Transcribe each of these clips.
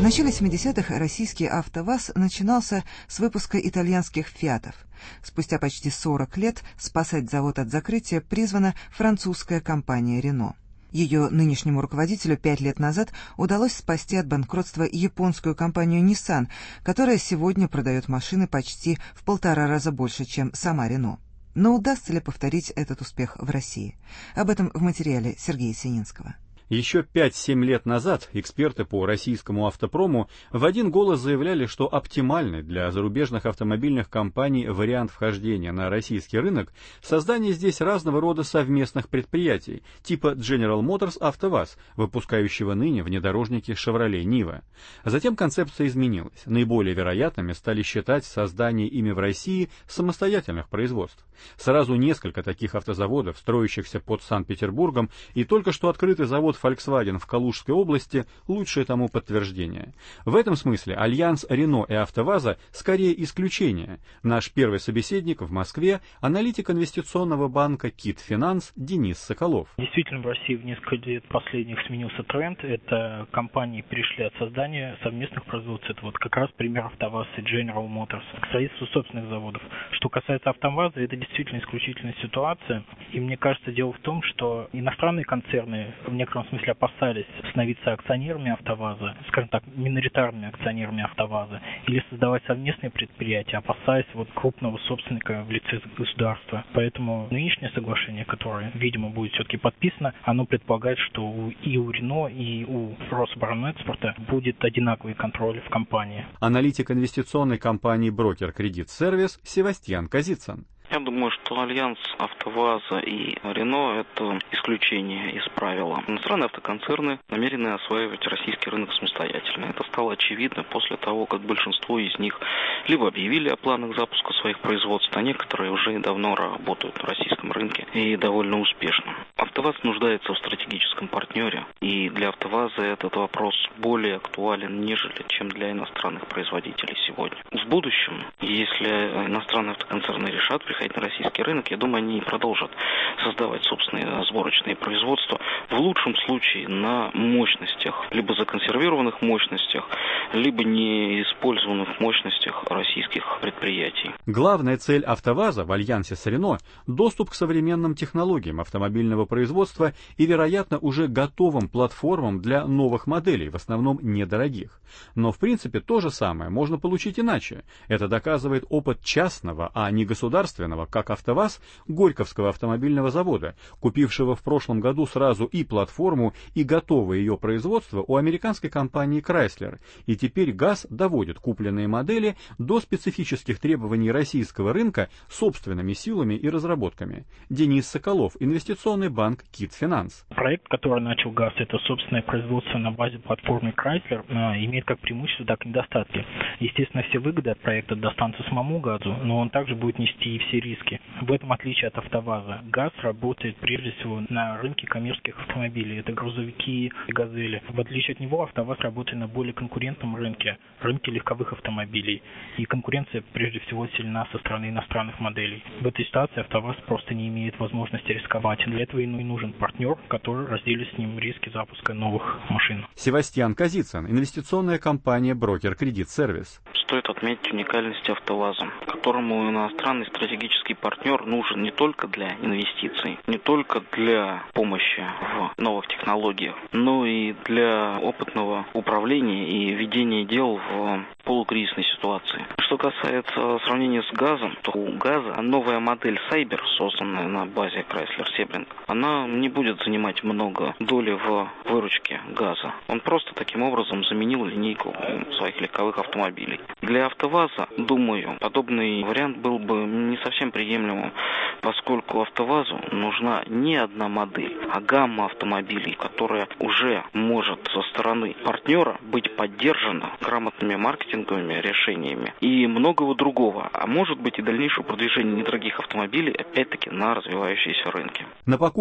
В начале 70-х российский АвтоВАЗ начинался с выпуска итальянских «Фиатов». Спустя почти 40 лет спасать завод от закрытия призвана французская компания «Рено». Ее нынешнему руководителю 5 лет назад удалось спасти от банкротства японскую компанию Nissan, которая сегодня продает машины почти в 1,5 раза больше, чем сама «Рено». Но удастся ли повторить этот успех в России? Об этом в материале Сергея Сининского. Еще 5-7 лет назад эксперты по российскому автопрому в один голос заявляли, что оптимальный для зарубежных автомобильных компаний вариант вхождения на российский рынок — создание здесь разного рода совместных предприятий, типа General Motors АвтоВАЗ, выпускающего ныне внедорожники Chevrolet Niva. Затем концепция изменилась. Наиболее вероятными стали считать создание ими в России самостоятельных производств. Сразу несколько таких автозаводов, строящихся под Санкт-Петербургом, и только что открытый завод Volkswagen в Калужской области — лучшее тому подтверждение. В этом смысле альянс Рено и АвтоВАЗа скорее исключение. Наш первый собеседник в Москве — аналитик инвестиционного банка Кит Финанс Денис Соколов. Действительно, в России в несколько лет последних сменился тренд. Это компании перешли от создания совместных производств. Это вот как раз пример АвтоВАЗ и General Motors к строительству собственных заводов. Что касается АвтоВАЗа, это действительно исключительная ситуация. И мне кажется, дело в том, что иностранные концерны в некотором смысле опасались становиться акционерами АвтоВАЗа, скажем так, миноритарными акционерами АвтоВАЗа, или создавать совместные предприятия, опасаясь крупного собственника в лице государства. Поэтому нынешнее соглашение, которое, видимо, будет все-таки подписано, оно предполагает, что и у Рено, и у Рособоронэкспорта будет одинаковый контроль в компании. Аналитик инвестиционной компании «Брокер Кредит Сервис» Севастьян Казицын. Я думаю, что альянс АвтоВАЗа и Рено – это исключение из правила. Иностранные автоконцерны намерены осваивать российский рынок самостоятельно. Это стало очевидно после того, как большинство из них либо объявили о планах запуска своих производств, а некоторые уже давно работают на российском рынке и довольно успешно. АвтоВАЗ нуждается в стратегическом партнере, и для АвтоВАЗа этот вопрос более актуален, нежели чем для иностранных производителей сегодня. В будущем, если иностранные автоконцерны решат приходить на российский рынок, я думаю, они продолжат создавать собственные сборочные производства, в лучшем случае на мощностях, либо законсервированных мощностях, либо неиспользованных мощностях российских предприятий. Главная цель АвтоВАЗа в альянсе с Рено — доступ к современным технологиям автомобильного производства и, вероятно, уже готовым платформам для новых моделей, в основном недорогих. Но, в принципе, то же самое можно получить иначе. Это доказывает опыт частного, а не государственного, как АвтоВАЗ, Горьковского автомобильного завода, купившего в прошлом году сразу и платформу, и готовое ее производство у американской компании Chrysler. И теперь ГАЗ доводит купленные модели до специфических требований российского рынка собственными силами и разработками. Денис Соколов, инвестиционный банк Кит Финанс. Проект, который начал ГАЗ, это собственное производство на базе платформы Chrysler, имеет как преимущество, так и недостатки. Естественно, все выгоды от проекта достанутся самому ГАЗу, но он также будет нести и все риски. В этом отличие от АвтоВАЗа. ГАЗ работает прежде всего на рынке коммерческих автомобилей. Это грузовики и газели. В отличие от него, АвтоВАЗ работает на более конкурентном рынке легковых автомобилей. И конкуренция прежде всего сильна со стороны иностранных моделей. В этой ситуации АвтоВАЗ просто не имеет возможности рисковать. Для этого и нужен партнер, который разделит с ним риски запуска новых машин. Севастьян Казицын, инвестиционная компания «Брокер Кредит Сервис». Стоит отметить уникальность АвтоВАЗа, которому иностранный стратегический партнер нужен не только для инвестиций, не только для помощи в новых технологиях, но и для опытного управления и ведения дел в полукризисной ситуации. Что касается сравнения с ГАЗом, то у ГАЗа новая модель Cyber, созданная на базе Chrysler Sebring, она не будет занимать много доли в выручке ГАЗа. Он просто таким образом заменил линейку своих легковых автомобилей. Для АвтоВАЗа, думаю, подобный вариант был бы не совсем приемлемым, поскольку АвтоВАЗу нужна не одна модель, а гамма автомобилей, которая уже может со стороны партнера быть поддержана грамотными маркетинговыми решениями и многого другого, а может быть и дальнейшее продвижение недорогих автомобилей, опять-таки, на развивающиеся рынки. На покупку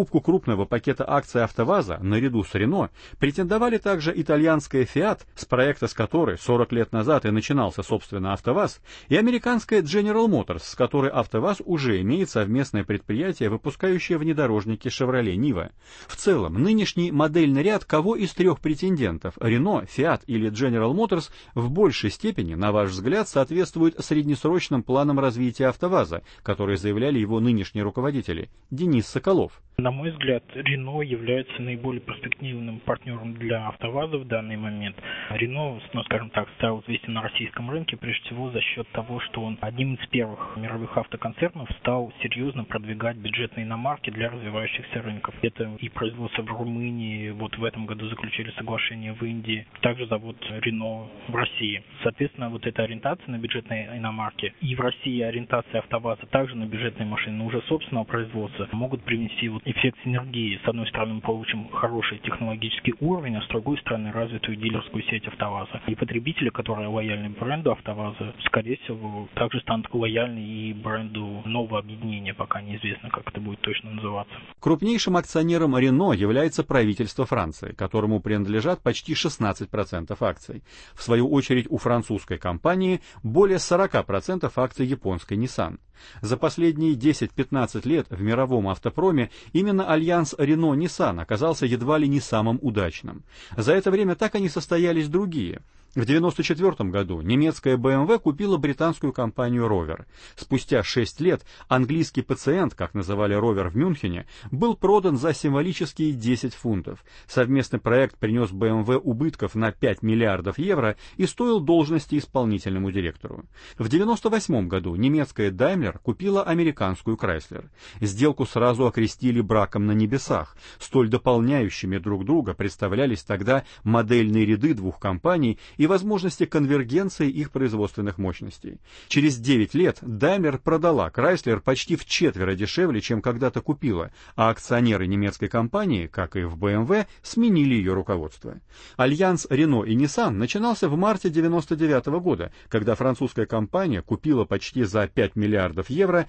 покупку крупного пакета акций АвтоВАЗа наряду с Рено претендовали также итальянская Fiat, с проекта с которой 40 лет назад и начинался, собственно, АвтоВАЗ, и американская General Motors, с которой АвтоВАЗ уже имеет совместное предприятие, выпускающее внедорожники Chevrolet Niva. В целом, нынешний модельный ряд кого из трех претендентов, Renault, Fiat или General Motors, в большей степени, на ваш взгляд, соответствует среднесрочным планам развития АвтоВАЗа, которые заявляли его нынешние руководители? Денис Соколов. На мой взгляд, Рено является наиболее перспективным партнером для АвтоВАЗа в данный момент. Рено, скажем так, стал известен на российском рынке прежде всего за счет того, что он одним из первых мировых автоконцернов стал серьезно продвигать бюджетные иномарки для развивающихся рынков. Это и производство в Румынии, вот в этом году заключили соглашение в Индии, также завод Рено в России. Соответственно, вот эта ориентация на бюджетные иномарки и в России ориентация АвтоВАЗа также на бюджетные машины, но уже собственного производства, могут привнести эффект синергии. С одной стороны, мы получим хороший технологический уровень, а с другой стороны, развитую дилерскую сеть АвтоВАЗа. И потребители, которые лояльны бренду АвтоВАЗа, скорее всего, также станут лояльны и бренду нового объединения, пока неизвестно, как это будет точно называться. Крупнейшим акционером Renault является правительство Франции, которому принадлежат почти 16% акций. В свою очередь, у французской компании более 40% акций японской Nissan. За последние 10-15 лет в мировом автопроме именно альянс Renault-Nissan оказался едва ли не самым удачным. За это время так и не состоялись другие. В 1994 году немецкая BMW купила британскую компанию Rover. Спустя 6 лет английский пациент, как называли Rover в Мюнхене, был продан за символические 10 фунтов. Совместный проект принес BMW убытков на 5 миллиардов евро и стоил должности исполнительному директору. В 1998 году немецкая Daimler купила американскую Chrysler. Сделку сразу окрестили браком на небесах. Столь дополняющими друг друга представлялись тогда модельные ряды двух компаний и возможности конвергенции их производственных мощностей. Через 9 лет Daimler продала Chrysler почти в 4 дешевле, чем когда-то купила, а акционеры немецкой компании, как и в BMW, сменили ее руководство. Альянс Renault и Nissan начинался в марте 1999 года, когда французская компания купила почти за 5 миллиардов евро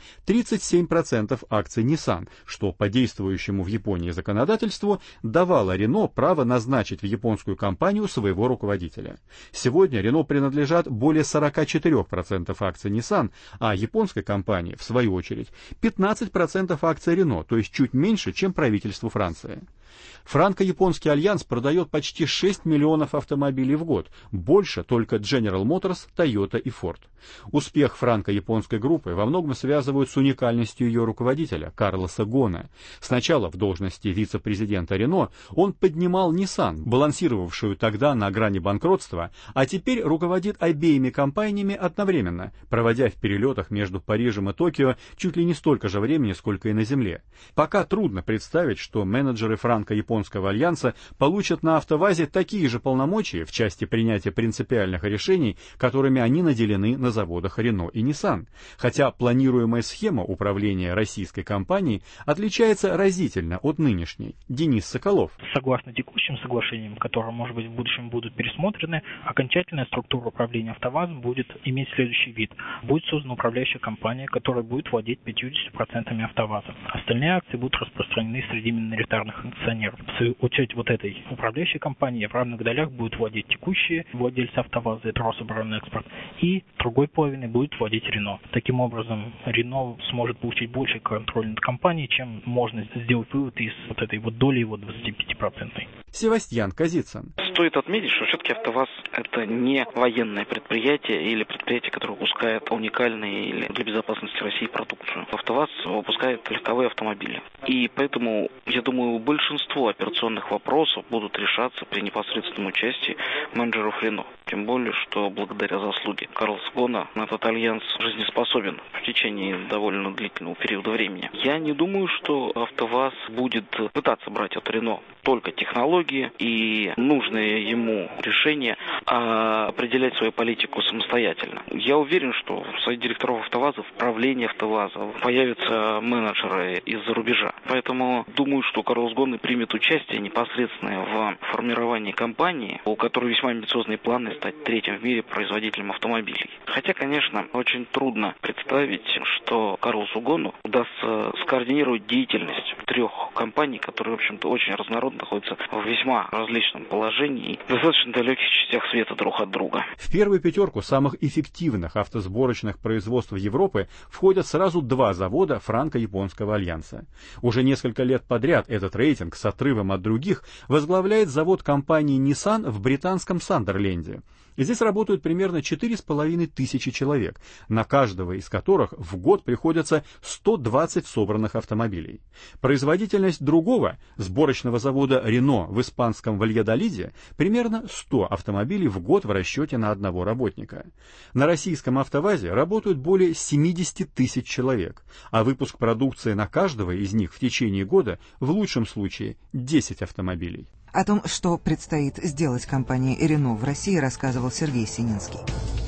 37% акций Nissan, что по действующему в Японии законодательству давало Renault право назначить в японскую компанию своего руководителя. Сегодня Renault принадлежат более 44% акций Nissan, а японской компании, в свою очередь, 15% акций Renault, то есть чуть меньше, чем правительству Франции. Франко-японский альянс продает почти 6 миллионов автомобилей в год, больше только General Motors, Toyota и Ford. Успех франко-японской группы во многом связывают с уникальностью ее руководителя, Карлоса Гона. Сначала в должности вице-президента Renault он поднимал Nissan, балансировавшую тогда на грани банкротства, а теперь руководит обеими компаниями одновременно, проводя в перелетах между Парижем и Токио чуть ли не столько же времени, сколько и на земле. Пока трудно представить, что менеджеры франко-японского альянса получат на АвтоВАЗе такие же полномочия в части принятия принципиальных решений, которыми они наделены на заводах Renault и Nissan, хотя планируемая схема управления российской компанией отличается разительно от нынешней. Денис Соколов. Согласно текущим соглашениям, которые, может быть, в будущем будут пересмотрены, окончательная структура управления АвтоВАЗом будет иметь следующий вид. Будет создана управляющая компания, которая будет владеть 50% АвтоВАЗа. Остальные акции будут распространены среди миноритарных акционеров. В свою очередь, вот этой управляющей компанией в равных долях будут владеть текущие владельцы АвтоВАЗа, это Рособоронэкспорт, и другой половиной будет владеть Renault. Таким образом, Renault сможет получить больше контроля над компанией, чем можно сделать вывод из вот этой вот доли его 25%. Севастьян Казицын. Стоит отметить, что все-таки АвтоВАЗ это не военное предприятие или предприятие, которое выпускает уникальные или для безопасности России продукцию. АвтоВАЗ выпускает легковые автомобили. И поэтому, я думаю, большинство операционных вопросов будут решаться при непосредственном участии менеджеров Renault. Тем более, что благодаря заслуге Карлоса Гона этот альянс жизнеспособен в течение довольно длительного периода времени. Я не думаю, что АвтоВАЗ будет пытаться брать от Renault только технологии и нужные ему решения, а определять свою политику самостоятельно. Я уверен, что в совете директоров АвтоВАЗа, в правлении АвтоВАЗа появятся менеджеры из-за рубежа. Поэтому думаю, что Карлсгонный примет участие непосредственно в формировании компании, у которой весьма амбициозные планы стать третьим в мире производителем автомобилей. Хотя, конечно, очень трудно представить, что Карлсу Гону удастся скоординировать деятельность трех компаний, которые, в общем-то, очень разнородно находятся в весьма различном положении и в достаточно далеких частях света друг от друга. В первую пятерку самых эффективных автосборочных производств Европы входят сразу два завода франко-японского альянса. Уже несколько лет подряд этот рейтинг с отрывом от других возглавляет завод компании Nissan в британском Сандерленде. И здесь работают примерно 4500 человек, на каждого из которых в год приходится 120 собранных автомобилей. Производительность другого, сборочного завода Renault в испанском Вальядолиде, примерно 100 автомобилей в год в расчете на одного работника. На российском АвтоВАЗе работают более 70 тысяч человек, а выпуск продукции на каждого из них в течение года в лучшем случае 10 автомобилей. О том, что предстоит сделать компании Renault в России, рассказывал Сергей Сининский.